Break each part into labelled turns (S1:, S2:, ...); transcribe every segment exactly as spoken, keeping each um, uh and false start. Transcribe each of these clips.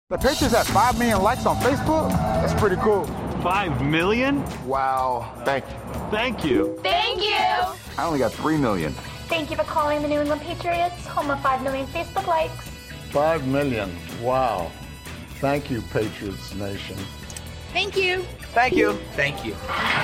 S1: The Patriots have five million likes on Facebook? That's pretty cool.
S2: Five million?
S3: Wow. Thank you.
S2: Thank you.
S4: Thank you.
S3: I only got three million.
S4: Thank you for calling the New England Patriots, home of five million Facebook likes.
S5: Five million. Wow. Thank you, Patriots Nation.
S4: Thank you.
S6: Thank you.
S7: Thank you.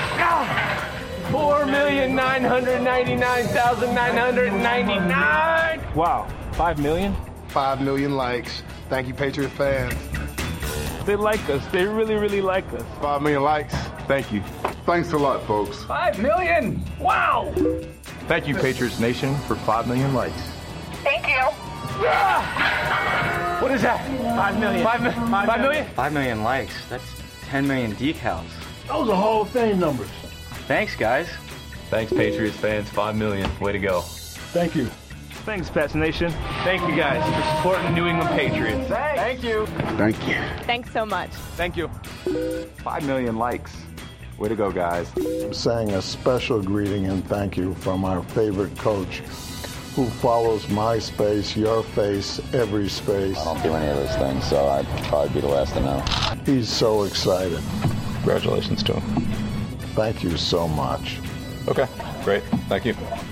S6: Four million nine hundred ninety-nine thousand nine hundred ninety-nine.
S2: Wow. Five million?
S3: Five million likes. Thank you, Patriot fans.
S2: They like us. They really, really like us.
S3: Five million likes. Thank you.
S8: Thanks a lot, folks.
S6: Five million. Wow.
S3: Thank you, Patriots Nation, for five million likes.
S4: Thank you.
S6: Ah! What is that? Five million. Five, mi- five, five million?
S7: Five million likes. That's ten million decals.
S5: Those are Hall of Fame numbers.
S7: Thanks, guys.
S3: Thanks, Patriots fans. Five million. Way to go.
S5: Thank you.
S2: Thanks, Pats Nation. Thank you guys for supporting the New England Patriots.
S6: Thank you.
S8: Thank you.
S9: Thanks so much.
S2: Thank you.
S3: Five million likes. Way to go, guys.
S5: I'm saying a special greeting and thank you from our favorite coach who follows my space, your face, every space.
S10: I don't do any of those things, so I'd probably be the last to know.
S5: He's so excited.
S3: Congratulations to him.
S5: Thank you so much.
S3: Okay, great. Thank you.